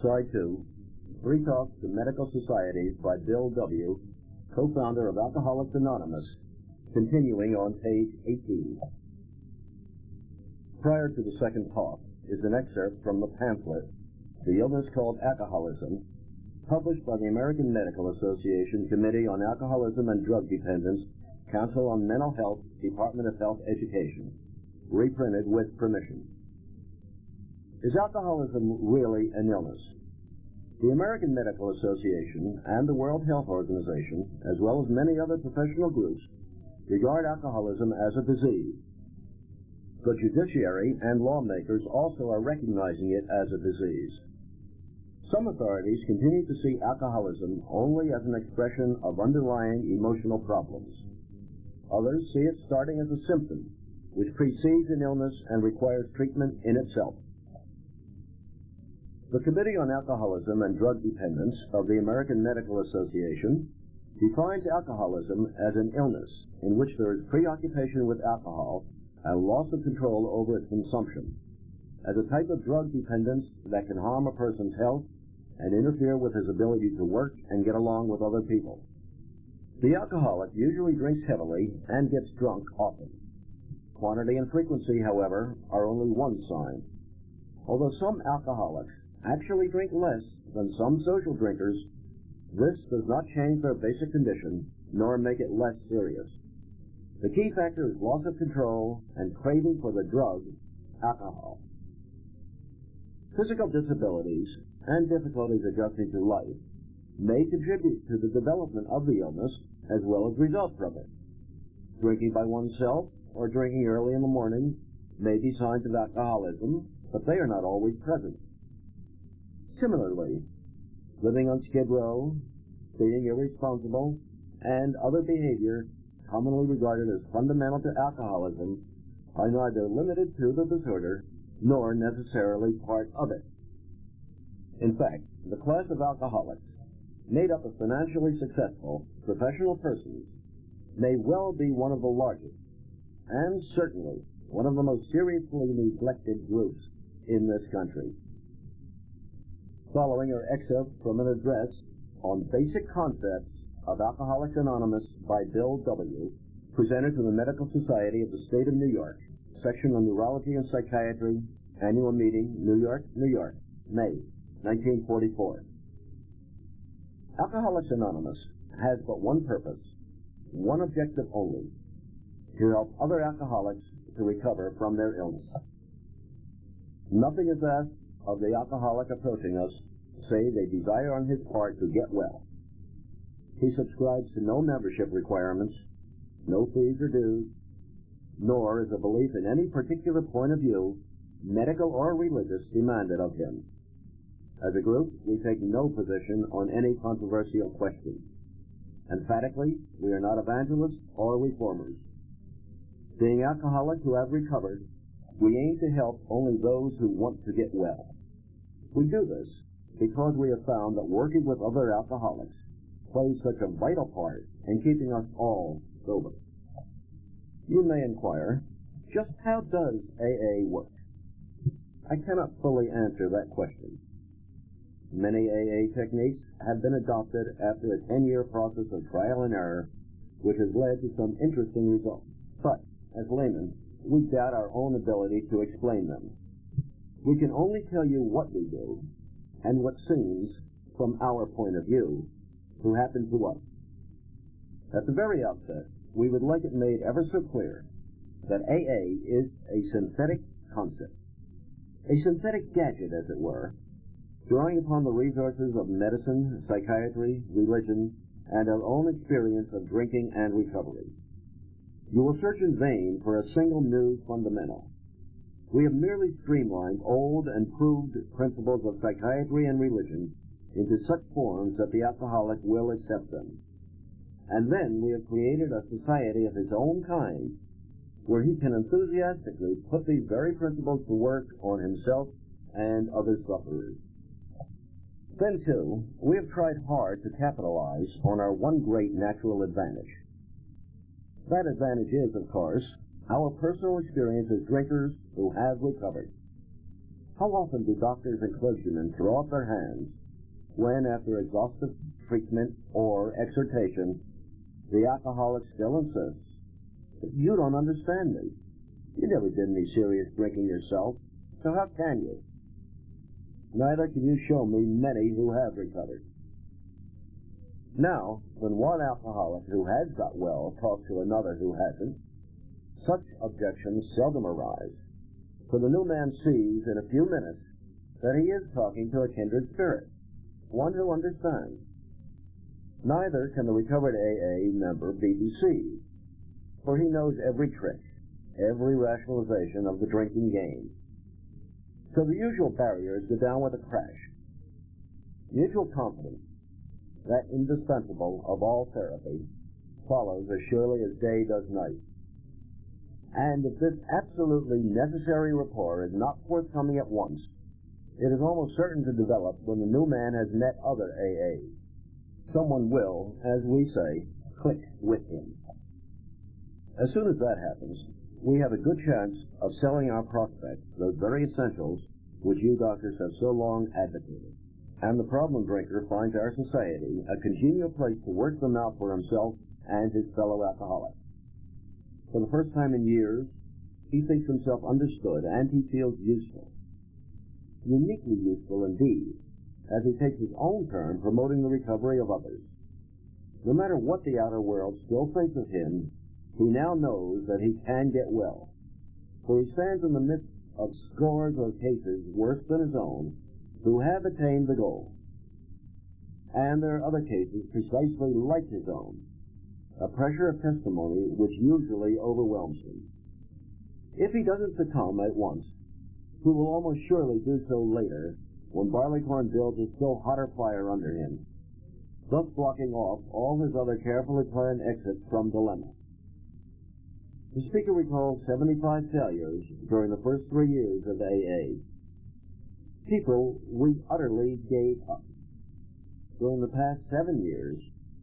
Side 2, Three Talks to Medical Societies by Bill W., co-founder of Alcoholics Anonymous, continuing on page 18. Prior to the second talk is an excerpt from the pamphlet, The Illness Called Alcoholism, published by the American Medical Association Committee on Alcoholism and Drug Dependence, Council on Mental Health, Department of Health Education, reprinted with permission. Is alcoholism really an illness? The American Medical Association and the World Health Organization, as well as many other professional groups, regard alcoholism as a disease. The judiciary and lawmakers also are recognizing it as a disease. Some authorities continue to see alcoholism only as an expression of underlying emotional problems. Others see it starting as a symptom, which precedes an illness and requires treatment in itself. The Committee on Alcoholism and Drug Dependence of the American Medical Association defines alcoholism as an illness in which there is preoccupation with alcohol and loss of control over its consumption, as a type of drug dependence that can harm a person's health and interfere with his ability to work and get along with other people. The alcoholic usually drinks heavily and gets drunk often. Quantity and frequency, however, are only one sign. Although some alcoholics actually drink less than some social drinkers, this does not change their basic condition nor make it less serious. The key factor is loss of control and craving for the drug, alcohol. Physical disabilities and difficulties adjusting to life may contribute to the development of the illness as well as result from it. Drinking by oneself or drinking early in the morning may be signs of alcoholism, but they are not always present. Similarly, living on Skid Row, being irresponsible, and other behavior commonly regarded as fundamental to alcoholism are neither limited to the disorder nor necessarily part of it. In fact, the class of alcoholics, made up of financially successful, professional persons, may well be one of the largest, and certainly one of the most seriously neglected groups in this country. Following are excerpts from an address on basic concepts of Alcoholics Anonymous by Bill W., presented to the Medical Society of the State of New York, Section on Neurology and Psychiatry, Annual Meeting, New York, New York, May 1944. Alcoholics Anonymous has but one purpose, one objective only, to help other alcoholics to recover from their illness. Nothing is asked of the alcoholic approaching us, save a desire on his part to get well. He subscribes to no membership requirements, no fees or dues, nor is a belief in any particular point of view, medical or religious, demanded of him. As a group, we take no position on any controversial question. Emphatically, we are not evangelists or reformers. Being alcoholics who have recovered, we aim to help only those who want to get well. We do this because we have found that working with other alcoholics plays such a vital part in keeping us all sober. You may inquire, just how does AA work? I cannot fully answer that question. Many AA techniques have been adopted after a 10-year process of trial and error, which has led to some interesting results. But, as laymen, we doubt our own ability to explain them. We can only tell you what we do, and what seems, from our point of view, to happen to us. At the very outset, we would like it made ever so clear that AA is a synthetic concept, a synthetic gadget, as it were, drawing upon the resources of medicine, psychiatry, religion, and our own experience of drinking and recovery. You will search in vain for a single new fundamental. We have merely streamlined old and proved principles of psychiatry and religion into such forms that the alcoholic will accept them. And then we have created a society of his own kind where he can enthusiastically put these very principles to work on himself and other sufferers. Then, too, we have tried hard to capitalize on our one great natural advantage. That advantage is, of course, our personal experience as drinkers who have recovered. How often do doctors and clergymen throw up their hands when, after exhaustive treatment or exhortation, the alcoholic still insists, "You don't understand me. You never did any serious drinking yourself, so how can you?" Neither can you show me many who have recovered. Now, when one alcoholic who has got well talks to another who hasn't, such objections seldom arise, for the new man sees in a few minutes that he is talking to a kindred spirit, one who understands. Neither can the recovered AA member be deceived, for he knows every trick, every rationalization of the drinking game. So the usual barriers go down with a crash. Mutual confidence, that indispensable of all therapy, follows as surely as day does night. And if this absolutely necessary rapport is not forthcoming at once, it is almost certain to develop when the new man has met other AAs. Someone will, as we say, click with him. As soon as that happens, we have a good chance of selling our prospects those very essentials which you doctors have so long advocated. And the problem drinker finds our society a congenial place to work them out for himself and his fellow alcoholics. For the first time in years, he thinks himself understood and he feels useful. Uniquely useful indeed, as he takes his own turn promoting the recovery of others. No matter what the outer world still thinks of him, he now knows that he can get well, for he stands in the midst of scores of cases worse than his own who have attained the goal. And there are other cases precisely like his own, a pressure of testimony which usually overwhelms him. If he doesn't succumb at once, he will almost surely do so later when Barleycorn builds a still hotter fire under him, thus blocking off all his other carefully planned exits from dilemma. The speaker recalls 75 failures during the first 3 years of AA. People we utterly gave up. During the past 7 years,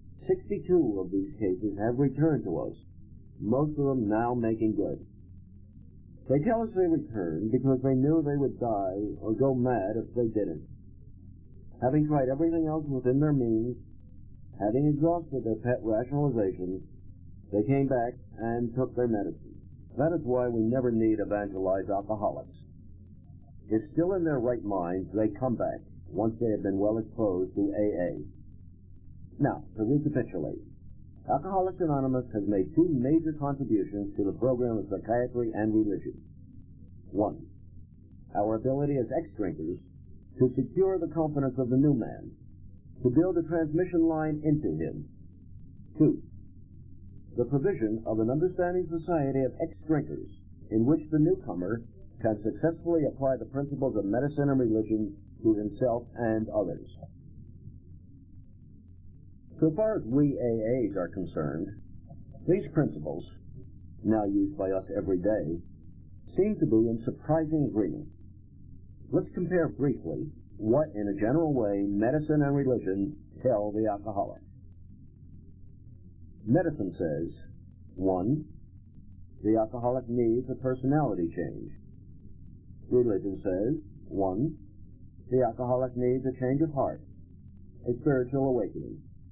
62 of these cases have returned to us, most of them now making good. They tell us they returned because they knew they would die or go mad if they didn't. Having tried everything else within their means, having exhausted their pet rationalizations, they came back and took their medicine. That is why we never need evangelize alcoholics. If still in their right minds, they come back once they have been well exposed to AA. Now, to recapitulate, Alcoholics Anonymous has made 2 major contributions to the program of psychiatry and religion. 1. Our ability as ex-drinkers to secure the confidence of the new man, to build a transmission line into him. 2. The provision of an understanding society of ex-drinkers in which the newcomer can successfully apply the principles of medicine and religion to himself and others. So far as we AAs are concerned, these principles, now used by us every day, seem to be in surprising agreement. Let's compare briefly what, in a general way, medicine and religion tell the alcoholic. Medicine says, 1. The alcoholic needs a personality change. Religion says, 1. The alcoholic needs a change of heart, a spiritual awakening.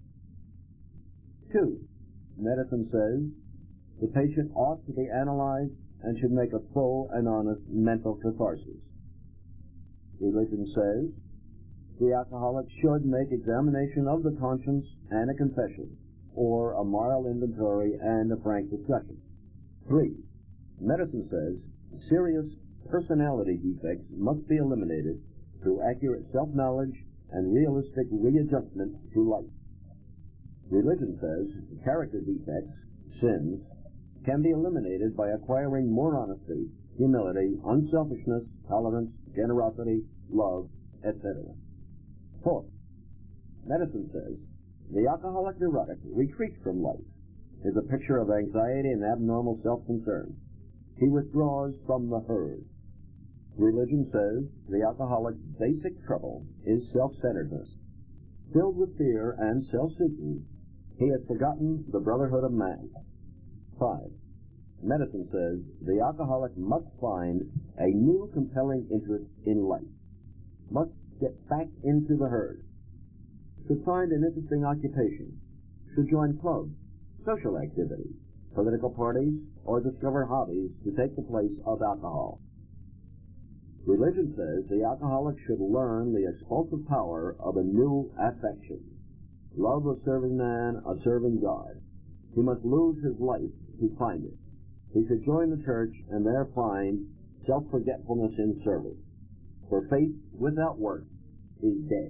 2. Medicine says, the patient ought to be analyzed and should make a full and honest mental catharsis. Religion says, the alcoholic should make examination of the conscience and a confession, or a moral inventory and a frank discussion. 3. Medicine says, serious personality defects must be eliminated through accurate self-knowledge and realistic readjustment to life. Religion says character defects, sins, can be eliminated by acquiring more honesty, humility, unselfishness, tolerance, generosity, love, etc. 4. Medicine says the alcoholic neurotic retreats from life, is a picture of anxiety and abnormal self-concern. He withdraws from the herd. Religion says the alcoholic's basic trouble is self-centeredness. Filled with fear and self-seeking, he has forgotten the brotherhood of man. 5. Medicine says the alcoholic must find a new compelling interest in life, must get back into the herd, should find an interesting occupation, should join clubs, social activities, political parties, or discover hobbies to take the place of alcohol. Religion says the alcoholic should learn the expulsive power of a new affection, love of serving man, of serving God. He must lose his life to find it. He should join the church and there find self-forgetfulness in service. For faith without works is dead.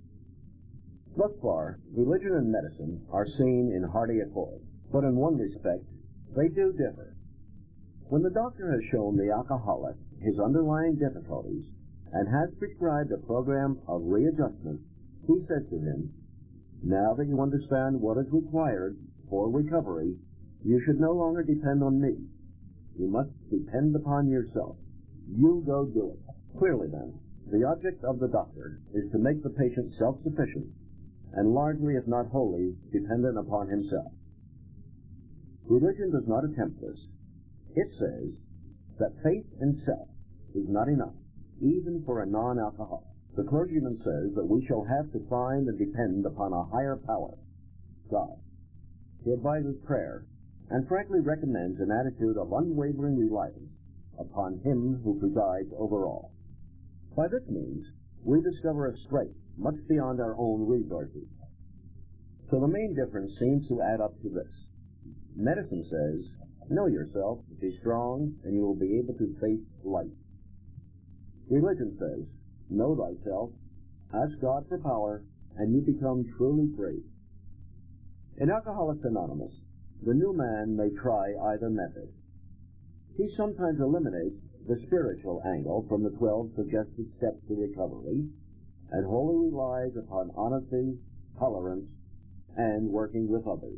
Thus far, religion and medicine are seen in hearty accord, but in one respect, they do differ. When the doctor has shown the alcoholic his underlying difficulties and has prescribed a program of readjustment, he says to him, "Now that you understand what is required for recovery, you should no longer depend on me. You must depend upon yourself. You go do it." Clearly, then, the object of the doctor is to make the patient self-sufficient and largely, if not wholly, dependent upon himself. Religion does not attempt this. It says that faith in self is not enough, even for a non-alcoholic. The clergyman says that we shall have to find and depend upon a higher power, God. He advises prayer and frankly recommends an attitude of unwavering reliance upon Him who presides over all. By this means, we discover a strength much beyond our own resources. So the main difference seems to add up to this. Medicine says, know yourself, be strong, and you will be able to face life. Religion says, know thyself, ask God for power, and you become truly free. In Alcoholics Anonymous, the new man may try either method. He sometimes eliminates the spiritual angle from the 12 suggested steps to recovery and wholly relies upon honesty, tolerance, and working with others.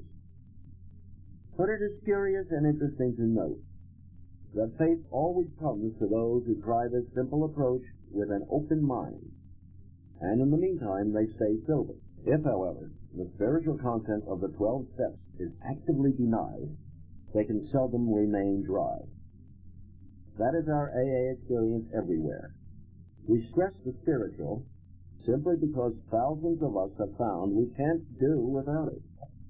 But it is curious and interesting to note that faith always comes to those who try this simple approach with an open mind, and in the meantime they stay sober. If, however, the spiritual content of the 12 steps is actively denied, they can seldom remain dry. That is our AA experience everywhere. We stress the spiritual simply because thousands of us have found we can't do without it.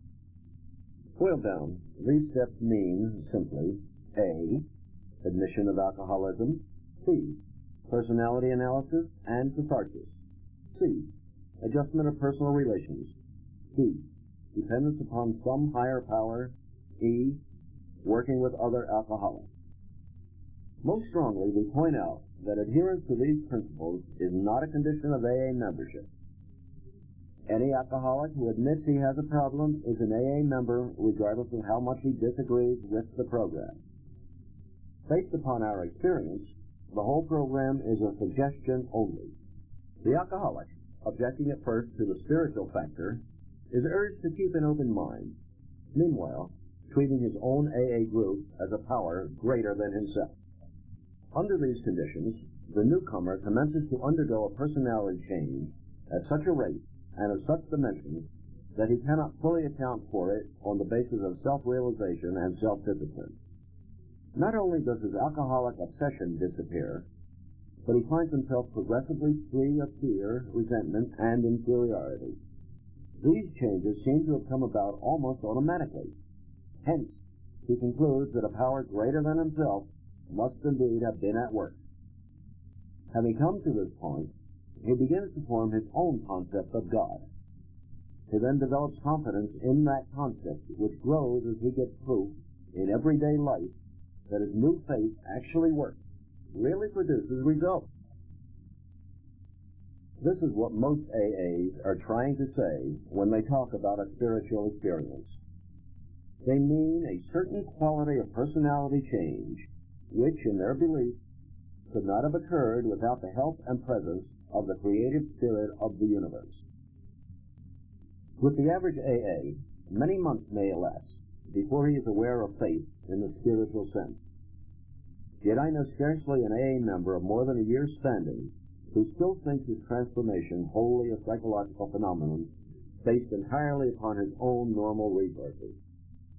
Boiled down, these steps mean simply A, admission of alcoholism, B, personality analysis and catharsis, C, adjustment of personal relations, D, dependence upon some higher power, E, working with other alcoholics. Most strongly, we point out that adherence to these principles is not a condition of AA membership. Any alcoholic who admits he has a problem is an AA member regardless of how much he disagrees with the program. Based upon our experience, the whole program is a suggestion only. The alcoholic, objecting at first to the spiritual factor, is urged to keep an open mind, meanwhile treating his own AA group as a power greater than himself. Under these conditions, the newcomer commences to undergo a personality change at such a rate and of such dimensions that he cannot fully account for it on the basis of self-realization and self-discipline. Not only does his alcoholic obsession disappear, but he finds himself progressively free of fear, resentment, and inferiority. These changes seem to have come about almost automatically. Hence, he concludes that a power greater than himself must indeed have been at work. Having come to this point, he begins to form his own concept of God. He then develops confidence in that concept, which grows as he gets proof in everyday life that his new faith actually works, really produces results. This is what most AAs are trying to say when they talk about a spiritual experience. They mean a certain quality of personality change, which, in their belief, could not have occurred without the help and presence of the creative spirit of the universe. With the average AA, many months may elapse before he is aware of faith in the spiritual sense. Yet I know scarcely an AA member of more than a year's standing who still thinks his transformation wholly a psychological phenomenon based entirely upon his own normal resources.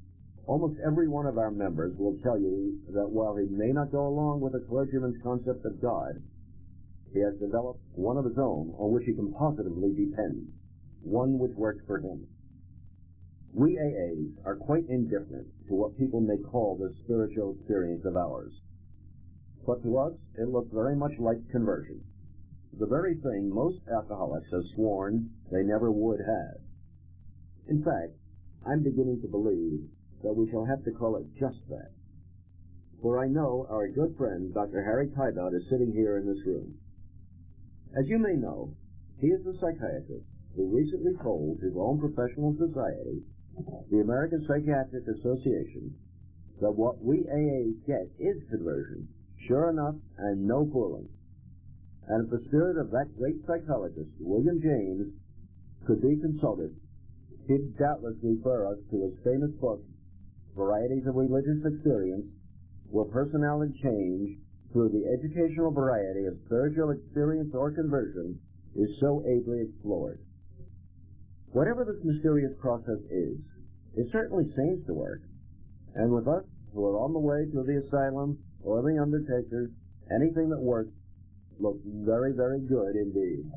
Almost every one of our members will tell you that while he may not go along with a clergyman's concept of God, he has developed one of his own on which he can positively depend, one which works for him. We AAs are quite indifferent to what people may call this spiritual experience of ours. But to us, it looks very much like conversion, the very thing most alcoholics have sworn they never would have. In fact, I'm beginning to believe that we shall have to call it just that. For I know our good friend, Dr. Harry Tybelt, is sitting here in this room. As you may know, he is the psychiatrist who recently told his own professional society, the American Psychiatric Association, that what we AAs get is conversion, sure enough, and no fooling. And if the spirit of that great psychologist, William James, could be consulted, he'd doubtless refer us to his famous book, Varieties of Religious Experience, where personality change through the educational variety of spiritual experience or conversion is so ably explored. Whatever this mysterious process is, it certainly seems to work. And with us who are on the way to the asylum or the undertakers, anything that works looks very, very good indeed.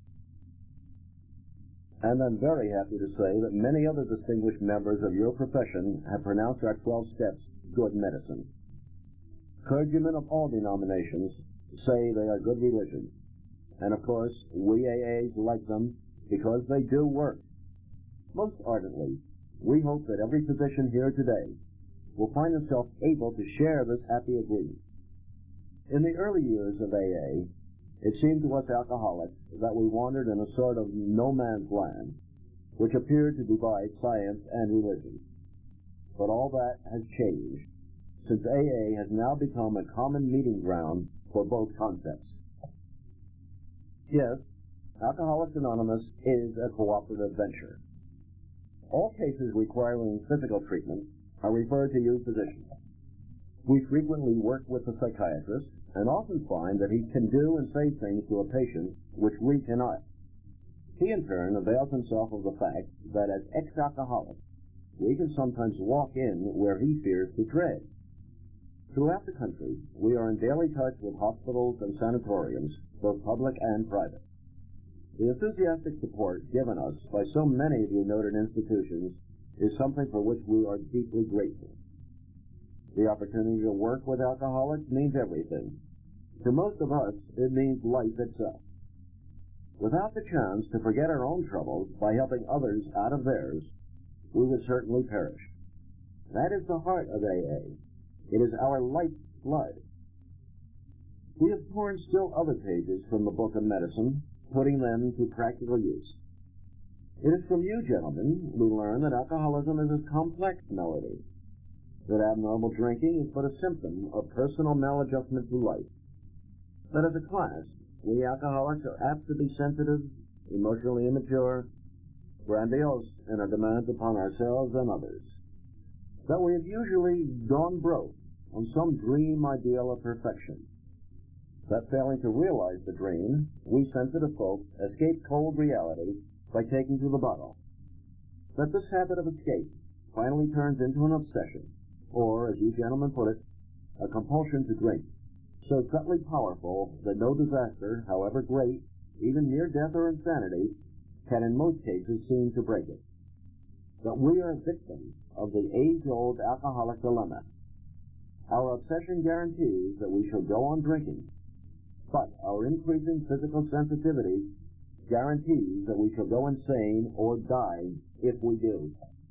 And I'm very happy to say that many other distinguished members of your profession have pronounced our 12 steps good medicine. Clergymen of all denominations say they are good religion. And of course, we AAs like them because they do work. Most ardently, we hope that every physician here today will find himself able to share this happy agreement. In the early years of AA, it seemed to us alcoholics that we wandered in a sort of no-man's land, which appeared to divide science and religion. But all that has changed, since AA has now become a common meeting ground for both concepts. Yes, Alcoholics Anonymous is a cooperative venture. All cases requiring physical treatment are referred to you physicians. We frequently work with the psychiatrist and often find that he can do and say things to a patient which we cannot. He in turn avails himself of the fact that as ex-alcoholics, we can sometimes walk in where he fears to tread. Throughout the country, we are in daily touch with hospitals and sanatoriums, both public and private. The enthusiastic support given us by so many of your noted institutions is something for which we are deeply grateful. The opportunity to work with alcoholics means everything. To most of us, it means life itself. Without the chance to forget our own troubles by helping others out of theirs, we would certainly perish. That is the heart of AA. It is our life's blood. We have torn still other pages from the book of medicine, putting them to practical use. It is from you, gentlemen, we learn that alcoholism is a complex malady, that abnormal drinking is but a symptom of personal maladjustment to life, that as a class, we alcoholics are apt to be sensitive, emotionally immature, grandiose in our demands upon ourselves and others, that we have usually gone broke on some dream ideal of perfection, that failing to realize the dream, we sensitive folk escape cold reality by taking to the bottle, that this habit of escape finally turns into an obsession, or, as you gentlemen put it, a compulsion to drink, so subtly powerful that no disaster, however great, even near death or insanity, can in most cases seem to break it. That we are victims of the age-old alcoholic dilemma. Our obsession guarantees that we shall go on drinking, but our increasing physical sensitivity guarantees that we shall go insane or die if we do.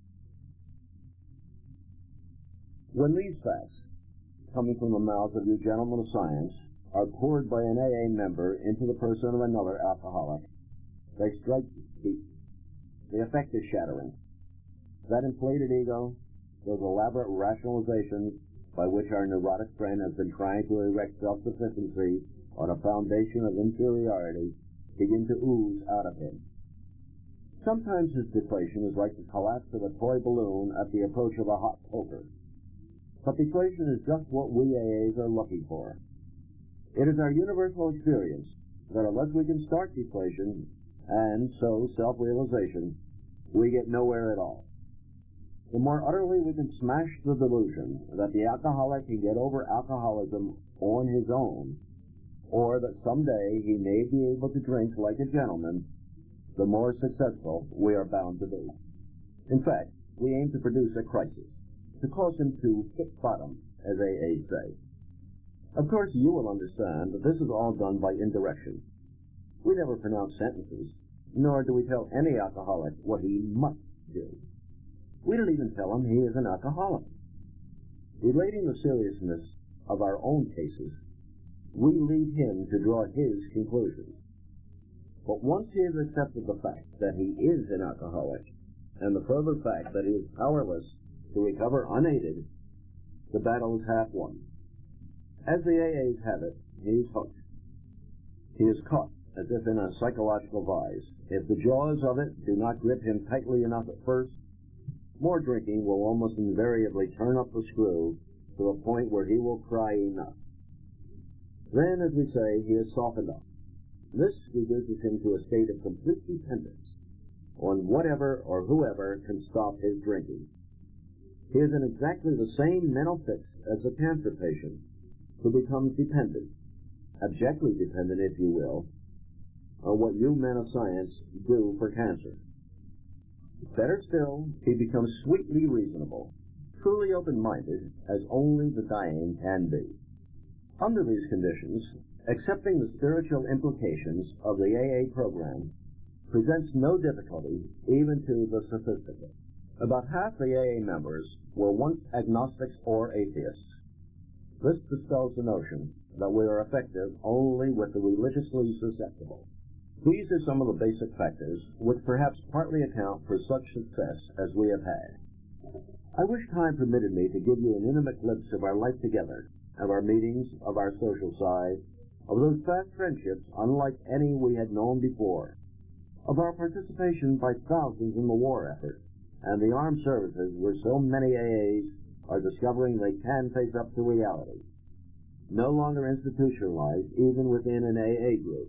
When these facts, coming from the mouths of you gentlemen of science, are poured by an AA member into the person of another alcoholic, they strike deep. The effect is shattering. That inflated ego, those elaborate rationalizations by which our neurotic friend has been trying to erect self-sufficiency on a foundation of inferiority, begin to ooze out of him. Sometimes his deflation is like the collapse of a toy balloon at the approach of a hot poker. But deflation is just what we AAs are looking for. It is our universal experience that unless we can start deflation, and so self-realization, we get nowhere at all. the more utterly we can smash the delusion that the alcoholic can get over alcoholism on his own, or that someday he may be able to drink like a gentleman, the more successful we are bound to be. In fact, we aim to produce a crisis, to cause him to hit bottom, as AAs say. Of course, you will understand that this is all done by indirection. We never pronounce sentences, nor do we tell any alcoholic what he must do. We don't even tell him he is an alcoholic. Relating the seriousness of our own cases, we leave him to draw his conclusions. But once he has accepted the fact that he is an alcoholic, and the further fact that he is powerless to recover unaided, the battle is half won. As the AAs have it, he is hooked. He is caught as if in a psychological vise. If the jaws of it do not grip him tightly enough at first, more drinking will almost invariably turn up the screw to a point where he will cry enough. Then, as we say, he is softened up. This reduces him to a state of complete dependence on whatever or whoever can stop his drinking. He is in exactly the same mental fix as the cancer patient who becomes dependent, abjectly dependent, if you will, on what you men of science do for cancer. Better still, he becomes sweetly reasonable, truly open-minded, as only the dying can be. Under these conditions, accepting the spiritual implications of the AA program presents no difficulty even to the sophisticated. About half the AA members were once agnostics or atheists. This dispels the notion that we are effective only with the religiously susceptible. These are some of the basic factors which perhaps partly account for such success as we have had. I wish time permitted me to give you an intimate glimpse of our life together, of our meetings, of our social side, of those fast friendships unlike any we had known before, of our participation by thousands in the war effort, and the armed services where so many AAs are discovering they can face up to reality, no longer institutionalized even within an AA group.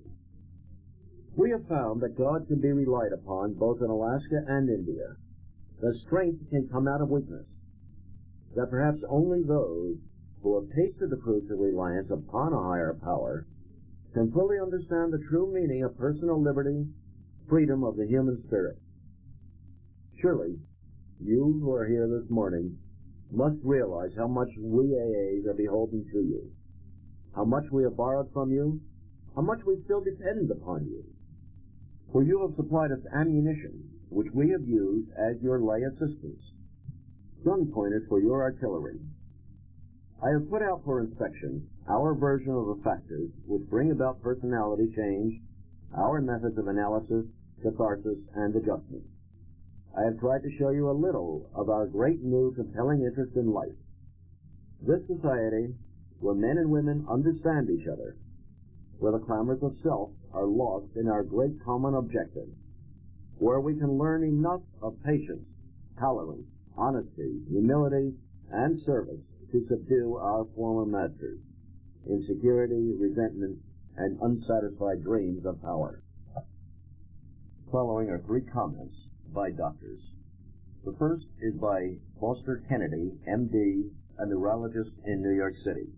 We have found that God can be relied upon both in Alaska and India, that strength can come out of weakness, that perhaps only those who have tasted the fruits of reliance upon a higher power can fully understand the true meaning of personal liberty, freedom of the human spirit. Surely, you who are here this morning must realize how much we AAs are beholden to you, how much we have borrowed from you, how much we still depend upon you. For you have supplied us ammunition, which we have used as your lay assistants, gun pointers for your artillery. I have put out for inspection our version of the factors which bring about personality change, our methods of analysis, catharsis, and adjustment. I have tried to show you a little of our great new compelling interest in life. This society, where men and women understand each other, where the clamors of self are lost in our great common objective, where we can learn enough of patience, tolerance, honesty, humility, and service to subdue our former masters, insecurity, resentment, and unsatisfied dreams of power. Following are 3 comments by doctors. The first is by Foster Kennedy, M.D., a neurologist in New York City.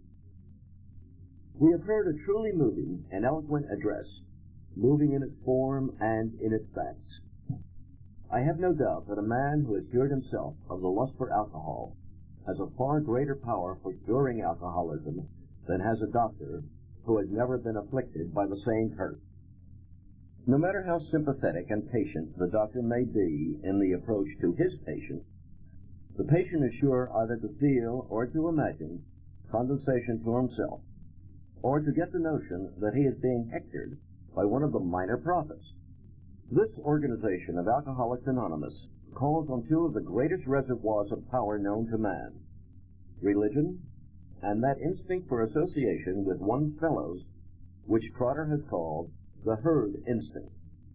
We have heard a truly moving and eloquent address, moving in its form and in its facts. I have no doubt that a man who has cured himself of the lust for alcohol has a far greater power for curing alcoholism than has a doctor who has never been afflicted by the same curse. No matter how sympathetic and patient the doctor may be in the approach to his patient, the patient is sure either to feel or to imagine condensation to himself, or to get the notion that he is being hectored by one of the minor prophets. This organization of Alcoholics Anonymous calls on 2 of the greatest reservoirs of power known to man, religion and that instinct for association with one's fellows which Trotter has called the herd instinct.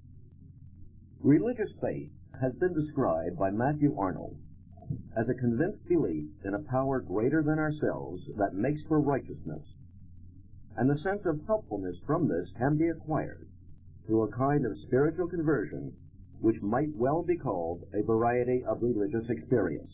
Religious faith has been described by Matthew Arnold as a convinced belief in a power greater than ourselves that makes for righteousness, and the sense of helpfulness from this can be acquired through a kind of spiritual conversion which might well be called a variety of religious experience.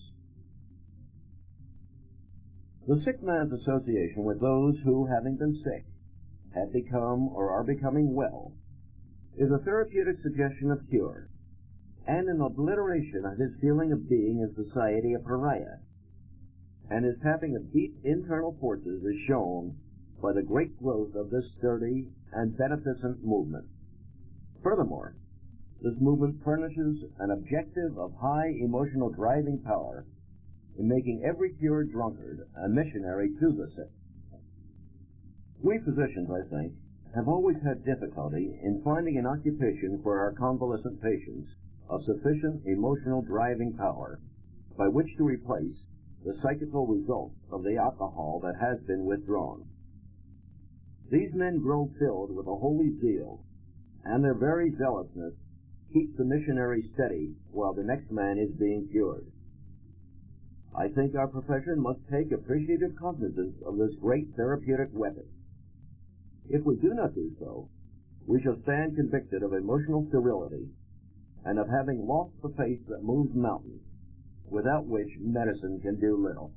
The sick man's association with those who, having been sick, have become or are becoming well, is a therapeutic suggestion of cure, and an obliteration of his feeling of being in society a pariah, and his tapping of deep internal forces is shown by the great growth of this sturdy and beneficent movement. Furthermore, this movement furnishes an objective of high emotional driving power in making every cured drunkard a missionary to the sick. We physicians, I think, have always had difficulty in finding an occupation for our convalescent patients of sufficient emotional driving power by which to replace the psychical result of the alcohol that has been withdrawn. These men grow filled with a holy zeal, and their very zealousness keeps the missionary steady while the next man is being cured. I think our profession must take appreciative cognizance of this great therapeutic weapon. If we do not do so, we shall stand convicted of emotional sterility and of having lost the faith that moves mountains, without which medicine can do little.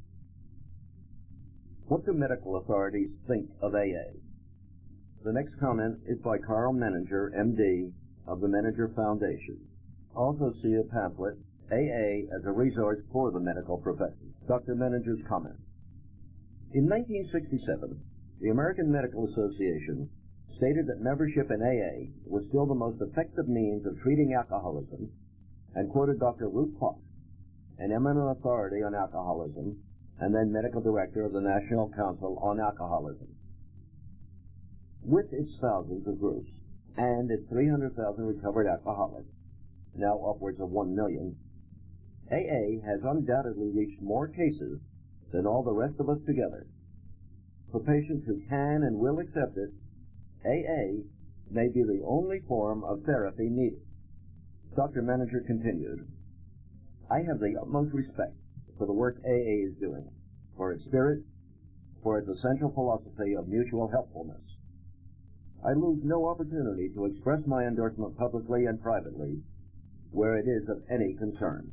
What do medical authorities think of AA? The next comment is by Carl Menninger, M.D., of the Menninger Foundation. Also see a pamphlet, AA as a resource for the medical profession. Dr. Menninger's comment. In 1967, the American Medical Association stated that membership in AA was still the most effective means of treating alcoholism, and quoted Dr. Ruth Fox, an eminent authority on alcoholism, and then medical director of the National Council on Alcoholism. With its thousands of groups and its 300,000 recovered alcoholics, now upwards of 1 million, AA has undoubtedly reached more cases than all the rest of us together. For patients who can and will accept it, AA may be the only form of therapy needed. Dr. Menninger continued, I have the utmost respect for the work AA is doing, for its spirit, for its essential philosophy of mutual helpfulness. I lose no opportunity to express my endorsement publicly and privately where it is of any concern.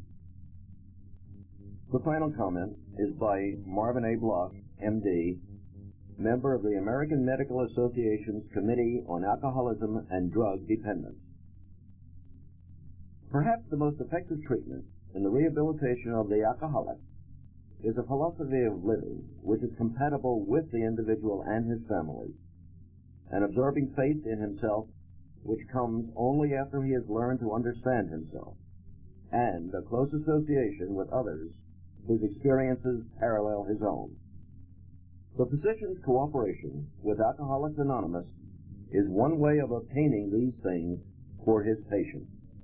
The final comment is by Marvin A. Block, M.D., member of the American Medical Association's Committee on Alcoholism and Drug Dependence. Perhaps the most effective treatment in the rehabilitation of the alcoholic is a philosophy of living which is compatible with the individual and his family, an absorbing faith in himself which comes only after he has learned to understand himself, and a close association with others whose experiences parallel his own. The physician's cooperation with Alcoholics Anonymous is one way of obtaining these things for his patients.